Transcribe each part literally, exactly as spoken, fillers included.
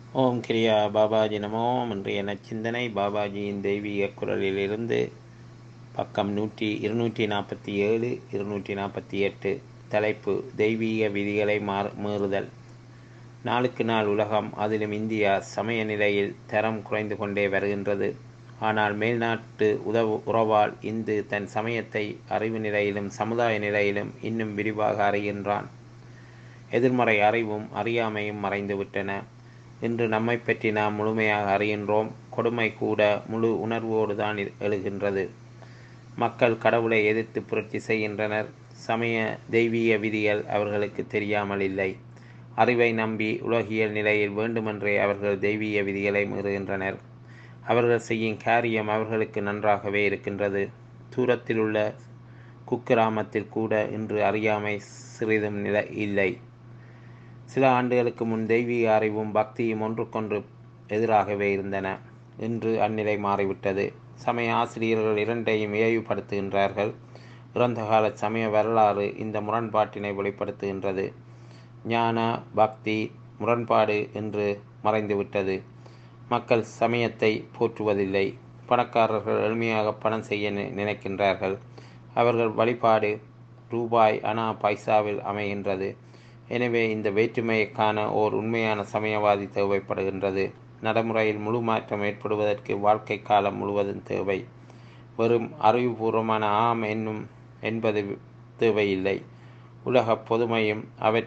ஓம் கிரியா பாபாஜி நமோ. இன்றைய நச்சிந்தனை பாபாஜியின் தெய்வீக குரலிலிருந்து பக்கம் நூற்றி இருநூற்றி நாற்பத்தி ஏழு இருநூற்றி நாற்பத்தி எட்டு. தலைப்பு: தெய்வீக விதிகளை மாறு மீறுதல். நாளுக்கு நாள் உலகம், அதிலும் இந்தியா, சமய நிலையில் தரம் குறைந்து கொண்டே வருகின்றது. ஆனால் மேல்நாட்டு உதவு உறவால் இந்து தன் சமயத்தை அறிவு நிலையிலும் சமுதாய நிலையிலும் இன்னும் விரிவாக அறிகின்றான். எதிர்மறை அறிவும் அறியாமையும் மறைந்துவிட்டன. இன்று நம்மை பற்றி நாம் முழுமையாக அறிகின்றோம். கொடுமை கூட முழு உணர்வோடு தான் எழுகின்றது. மக்கள் கடவுளை எதிர்த்து புரட்சி செய்கின்றனர். சமய தெய்வீக விதிகள் அவர்களுக்கு தெரியாமல் இல்லை. அறிவை நம்பி உலகியல் நிலையில் வேண்டுமென்றே அவர்கள் தெய்வீக விதிகளை மீறுகின்றனர். அவர்கள் செய்யும் காரியம் அவர்களுக்கு நன்றாகவே இருக்கின்றது. தூரத்தில் உள்ள குக்கிராமத்தில் கூட இன்று அறியாமை சிறிதும் நிலை இல்லை. சில ஆண்டுகளுக்கு முன் தெய்வீக அறிவும் பக்தியும் ஒன்றுக்கொன்று எதிராகவே இருந்தன. இன்று அந்நிலை மாறிவிட்டது. சமய ஆசிரியர்கள் இரண்டையும் இழிவுபடுத்துகின்றார்கள். இறந்த கால சமய வரலாறு இந்த முரண்பாட்டினை வெளிப்படுத்துகின்றது. ஞான பக்தி முரண்பாடு என்று மறைந்துவிட்டது. மக்கள் சமயத்தை போற்றுவதில்லை. பணக்காரர்கள் எளிமையாக பணம் செய்ய நினைக்கின்றார்கள். அவர்கள் வழிபாடு ரூபாய் அணா பைசாவில் அமைகின்றது. எனவே இந்த வேற்றுமையை காண ஓர் உண்மையான சமயவாதி தேவைப்படுகின்றது. நடைமுறையில் முழு மாற்றம் ஏற்படுவதற்கு வாழ்க்கை காலம் முழுவதும் தேவை. வெறும் அறிவுபூர்வமான ஆம் என்னும் என்பது தேவையில்லை. உலக பொதுமையும் அவ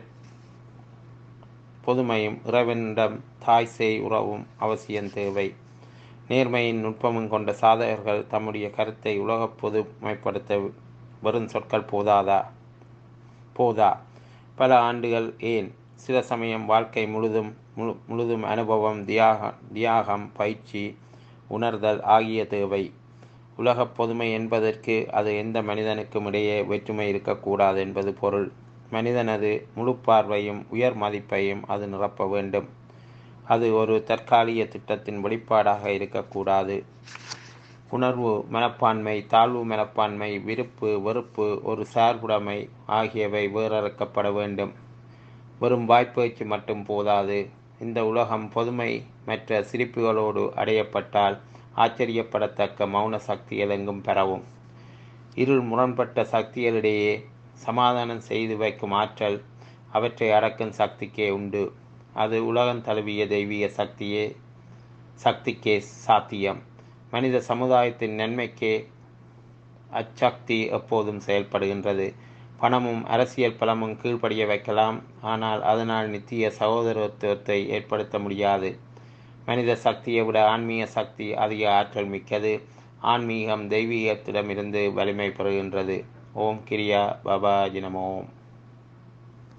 பொதுமையும் இறைவனிடம் தாய் சேய் உறவும் அவசியம் தேவை. நேர்மையின் நுட்பமும் கொண்ட சாதகர்கள் தம்முடைய கருத்தை உலக பொதுமைப்படுத்த வெறும் சொற்கள் போதாதா போதா பல ஆண்டுகள், ஏன் சில சமயம் வாழ்க்கை முழுதும் முழு முழுதும் அனுபவம், தியாக தியாகம், பயிற்சி, உணர்தல் ஆகிய தேவை. உலக பொதுமை என்பதற்கு அது எந்த மனிதனுக்கும் இடையே வேற்றுமை இருக்கக்கூடாது என்பது பொருள். மனிதனது முழு பார்வையும் உயர் மதிப்பையும் அது நிரப்ப வேண்டும். அது ஒரு தற்காலிக திட்டத்தின் வெளிப்பாடாக இருக்கக்கூடாது. உணர்வு மனப்பான்மை, தாழ்வு மனப்பான்மை, விருப்பு வெறுப்பு, ஒரு சார்புடைமை ஆகியவை வேறறுக்கப்பட வேண்டும். வெறும் வாய்ப்பேச்சு மட்டும் போதாது. இந்த உலகம் பொதுமை மற்ற சிரிப்புகளோடு அடையப்பட்டால் ஆச்சரியப்படத்தக்க மௌன சக்திகள் எங்கும் பெறவும். இருள் முரண்பட்ட சக்திகளிடையே சமாதானம் செய்து வைக்கும் ஆற்றல் அவற்றை அடக்கும் சக்திக்கே உண்டு. அது உலகம் தழுவிய தெய்வீக சக்தியே சக்திக்கே சாத்தியம். மனித சமுதாயத்தின் நன்மைக்கே அச்சக்தி எப்போதும் செயல்படுகின்றது. பணமும் அரசியல் பலமும் கீழ்ப்படிய வைக்கலாம். ஆனால் அதனால் நித்திய சகோதரத்துவத்தை ஏற்படுத்த முடியாது. மனித சக்தியை விட ஆன்மீக சக்தி அதிக ஆற்றல் மிக்கது. ஆன்மீகம் தெய்வீகத்திடமிருந்து வலிமை பெறுகின்றது. ஓம் கிரியா பாபாஜி நமோ.